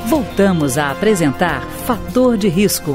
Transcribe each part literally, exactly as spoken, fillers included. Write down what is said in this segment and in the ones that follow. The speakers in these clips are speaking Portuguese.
Voltamos a apresentar Fator de Risco.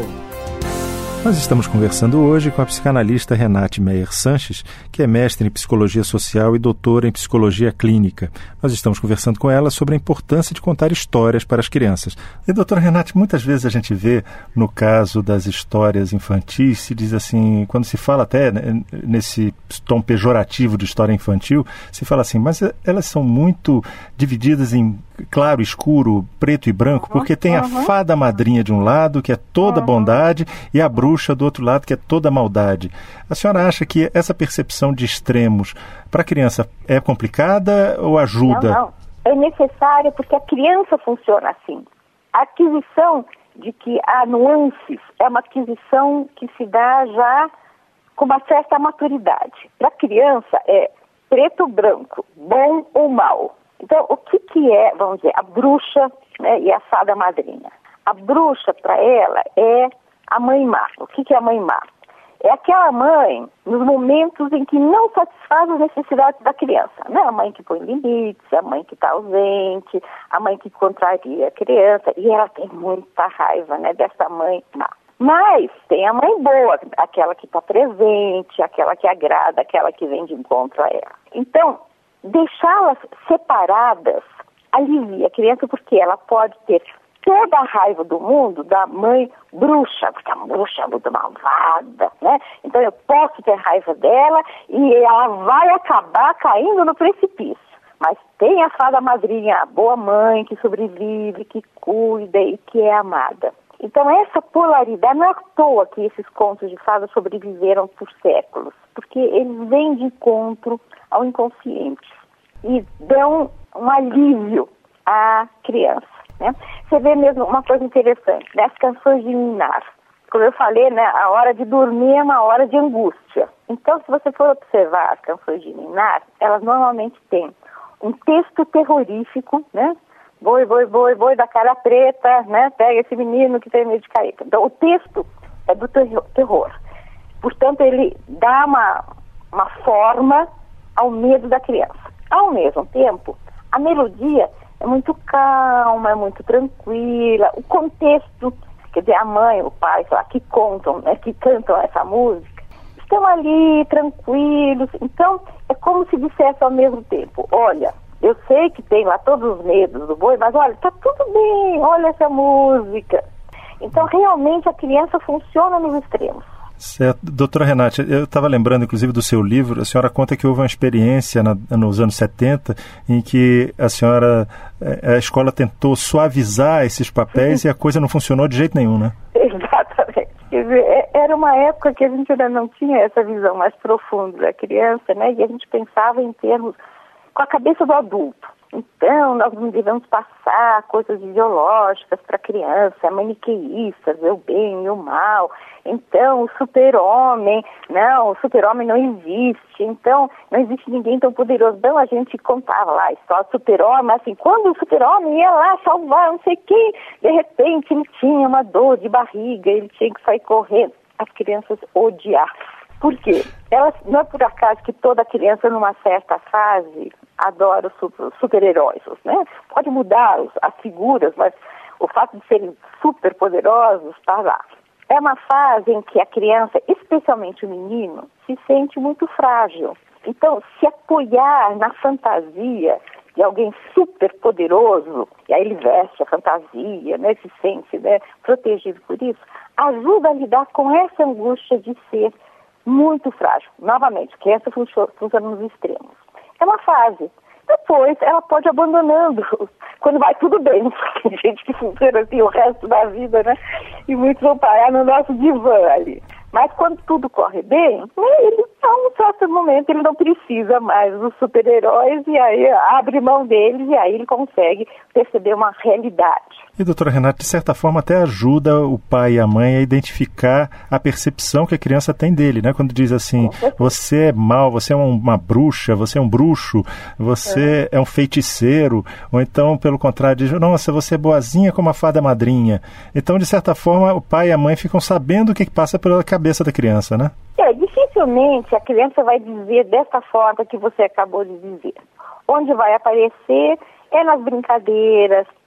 Nós estamos conversando hoje com a psicanalista Renate Meyer Sanches, que é mestre em Psicologia Social e doutora em Psicologia Clínica. Nós estamos conversando com ela sobre a importância de contar histórias para as crianças. E, doutora Renate, muitas vezes a gente vê, no caso das histórias infantis, se diz assim, quando se fala até nesse tom pejorativo de história infantil, se fala assim, mas elas são muito divididas em claro, escuro, preto e branco, porque tem a uhum. fada madrinha de um lado, que é toda uhum. bondade, e a bruxa do outro lado, que é toda maldade. A senhora acha que essa percepção de extremos para a criança é complicada ou ajuda? Não, não. É necessária porque a criança funciona assim. A aquisição de que há nuances é uma aquisição que se dá já com uma certa maturidade. Para a criança é preto ou branco, bom ou mal. Então, o que, que é, vamos dizer, a bruxa, né, e a fada madrinha? A bruxa, para ela, é a mãe má. O que, que é a mãe má? É aquela mãe, nos momentos em que não satisfaz as necessidades da criança. Não é a mãe que põe limites, a mãe que está ausente, a mãe que contraria a criança. E ela tem muita raiva, né, dessa mãe má. Mas tem a mãe boa, aquela que está presente, aquela que agrada, aquela que vem de encontro a ela. Então, deixá-las separadas alivia a criança porque ela pode ter toda a raiva do mundo da mãe bruxa, porque a bruxa é muito malvada, né? Então eu posso ter raiva dela e ela vai acabar caindo no precipício. Mas tem a fada madrinha, a boa mãe que sobrevive, que cuida e que é amada. Então essa polaridade, não é à toa que esses contos de fadas sobreviveram por séculos, porque eles vêm de encontro ao inconsciente e dão um alívio à criança, né? Você vê mesmo uma coisa interessante, né? As canções de ninar. Como eu falei, né? A hora de dormir é uma hora de angústia. Então, se você for observar as canções de ninar, elas normalmente têm um texto terrorífico, né? Boi, boi, boi, boi da cara preta, né? Pega esse menino que tem medo de careta. Então, o texto é do terror. Portanto, ele dá uma, uma forma ao medo da criança. Ao mesmo tempo, a melodia é muito calma, é muito tranquila. O contexto, quer dizer, a mãe, o pai, sei lá, que contam, né, que cantam essa música, estão ali tranquilos. Então, é como se dissesse ao mesmo tempo, olha, eu sei que tem lá todos os medos do boi, mas olha, tá tudo bem, olha essa música. Então, realmente, a criança funciona nos extremos. Certo. Doutora Renate, eu estava lembrando, inclusive, do seu livro. A senhora conta que houve uma experiência na, nos anos setenta em que a senhora, a escola tentou suavizar esses papéis e a coisa não funcionou de jeito nenhum, né? Exatamente. Quer dizer, era uma época que a gente ainda não tinha essa visão mais profunda da criança, né? E a gente pensava em termos com a cabeça do adulto. Então, nós não devemos passar coisas ideológicas para a criança, maniqueístas, o bem e o mal. Então, o super-homem, não, o super-homem não existe. Então, não existe ninguém tão poderoso. Então, a gente contava lá a história do super-homem, mas assim, quando o super-homem ia lá salvar não sei quem, de repente ele tinha uma dor de barriga, ele tinha que sair correndo. As crianças odiavam. Por quê? Elas, não é por acaso que toda criança, numa certa fase, adora os super-heróis, né? Pode mudar os, as figuras, mas o fato de serem super poderosos está lá. É uma fase em que a criança, especialmente o menino, se sente muito frágil. Então, se apoiar na fantasia de alguém super poderoso, e aí ele veste a fantasia, né, se sente, né, protegido por isso, ajuda a lidar com essa angústia de ser muito frágil. Novamente, a criança funciona nos extremos. É uma fase. Depois, ela pode ir abandonando, quando vai tudo bem. Tem gente que funciona assim o resto da vida, né? E muitos vão parar no nosso divã ali. Mas quando tudo corre bem, ele, a um certo momento, ele não precisa mais dos super-heróis e aí abre mão deles e aí ele consegue perceber uma realidade. E, doutora Renata, de certa forma até ajuda o pai e a mãe a identificar a percepção que a criança tem dele, né? Quando diz assim, você é mau, você é uma bruxa, você é um bruxo, você é, é um feiticeiro, ou então, pelo contrário, diz, nossa, você é boazinha como a fada madrinha. Então, de certa forma, o pai e a mãe ficam sabendo o que passa pela cabeça da criança, né? É, dificilmente a criança vai dizer dessa forma que você acabou de dizer. Onde vai aparecer é nas brincadeiras,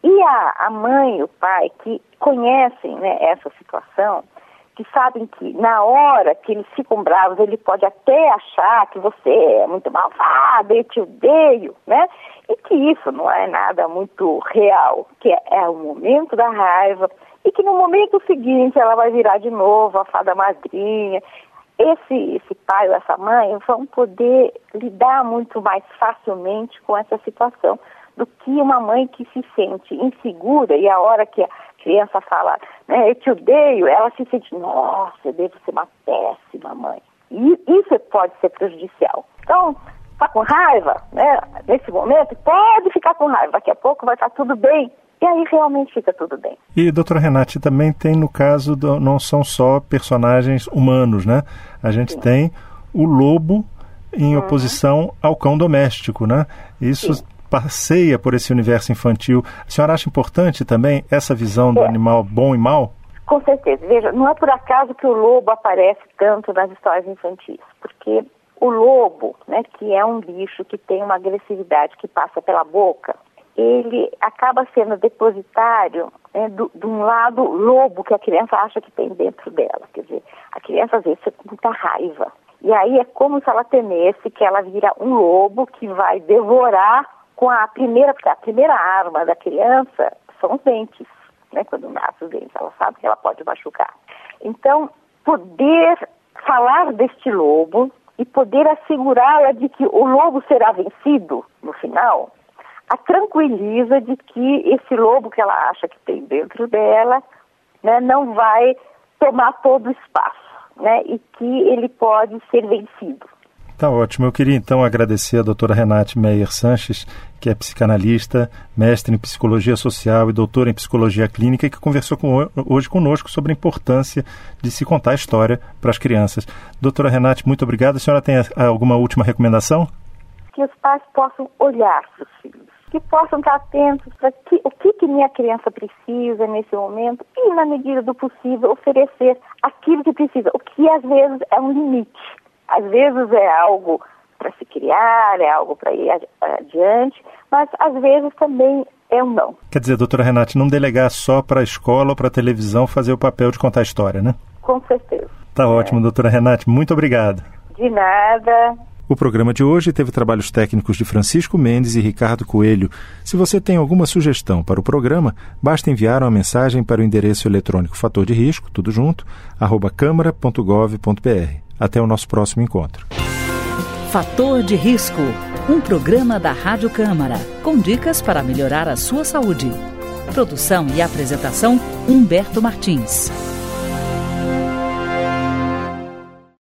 E a, a mãe e o pai que conhecem, né, essa situação, que sabem que na hora que eles ficam bravos, ele pode até achar que você é muito malvada, eu te odeio, né? E que isso não é nada muito real, que é, é o momento da raiva, e que no momento seguinte ela vai virar de novo a fada madrinha. Esse, esse pai ou essa mãe vão poder lidar muito mais facilmente com essa situação do que uma mãe que se sente insegura e a hora que a criança fala, né, eu te odeio, ela se sente, nossa, eu devo ser uma péssima mãe. E isso pode ser prejudicial. Então, tá com raiva, né, nesse momento, pode ficar com raiva, daqui a pouco vai estar tudo bem. E aí realmente fica tudo bem. E, doutora Renate, também tem no caso, do, não são só personagens humanos, né? A gente Sim. tem o lobo em uhum. oposição ao cão doméstico, né? Isso Sim. passeia por esse universo infantil. A senhora acha importante também essa visão do é. animal bom e mal? Com certeza. Veja, não é por acaso que o lobo aparece tanto nas histórias infantis, porque o lobo, né, que é um bicho que tem uma agressividade que passa pela boca, ele acaba sendo depositário, né, do, de um lado lobo que a criança acha que tem dentro dela. Quer dizer, a criança às vezes fica com muita raiva. E aí é como se ela temesse que ela vira um lobo que vai devorar com a primeira, porque a primeira arma da criança são os dentes, né? Quando nasce os dentes, ela sabe que ela pode machucar. Então, poder falar deste lobo e poder assegurá-la de que o lobo será vencido no final, a tranquiliza de que esse lobo que ela acha que tem dentro dela, né, não vai tomar todo o espaço, né, e que ele pode ser vencido. Tá ótimo. Eu queria então agradecer a doutora Renate Meyer Sanches, que é psicanalista, mestre em psicologia social e doutora em psicologia clínica, e que conversou com, hoje conosco sobre a importância de se contar a história para as crianças. Doutora Renate, muito obrigado. A senhora tem alguma última recomendação? Que os pais possam olhar para os filhos, que possam estar atentos para que, o que, que minha criança precisa nesse momento e, na medida do possível, oferecer aquilo que precisa, o que às vezes é um limite. Às vezes é algo para se criar, é algo para ir adiante, mas às vezes também é um não. Quer dizer, doutora Renate, não delegar só para a escola ou para a televisão fazer o papel de contar a história, né? Com certeza. Tá ótimo, é. Doutora Renate, muito obrigado. De nada. O programa de hoje teve trabalhos técnicos de Francisco Mendes e Ricardo Coelho. Se você tem alguma sugestão para o programa, basta enviar uma mensagem para o endereço eletrônico fator de risco, tudo junto, arroba câmara ponto gov ponto br. Até o nosso próximo encontro. Fator de Risco, um programa da Rádio Câmara, com dicas para melhorar a sua saúde. Produção e apresentação, Humberto Martins.